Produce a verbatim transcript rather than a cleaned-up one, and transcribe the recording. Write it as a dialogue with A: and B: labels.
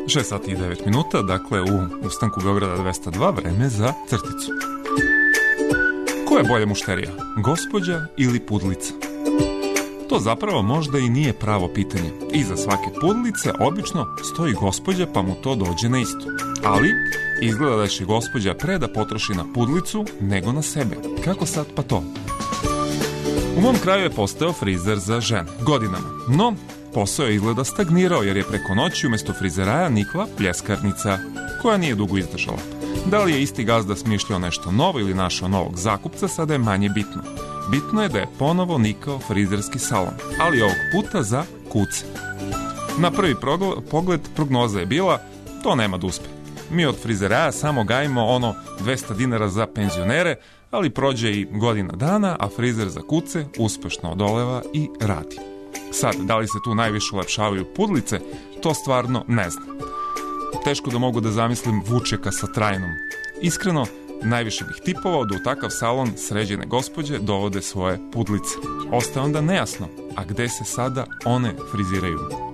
A: šest sati i devet minuta, dakle u ustanku Beograda dvesta dva, vreme za crticu. Ko je bolja mušterija, gospođa ili pudlica? To zapravo možda i nije pravo pitanje. Iza svake pudlice obično stoji gospođa, pa mu to dođe na isto. Ali izgleda da će gospođa pre da potroši na pudlicu nego na sebe. Kako sad pa to? U mom kraju je postao frizer za žene godinama, no posao je izgleda stagnirao jer je preko noći umesto frizeraja nikla pljeskarnica koja nije dugo izdržala. Da li je isti gazda smišljao nešto novo ili našao novog zakupca, sada je manje bitno. Bitno je da je ponovo nikao frizerski salon, ali ovog puta za kuce. Na prvi pogled prognoza je bila, to nema da uspe. Mi od frizeraja samo gajimo ono dvesta dinara za penzionere, ali prođe i godina dana, a frizer za kuce uspešno odoleva i radi. Sad, da li se tu najviše ulepšavaju pudlice, to stvarno ne znam. Teško da mogu da zamislim Vučeka sa trajnom. Iskreno, najviše bih tipovao da u takav salon sređene gospođe dovode svoje pudlice. Ostaje onda nejasno, a gde se sada one friziraju?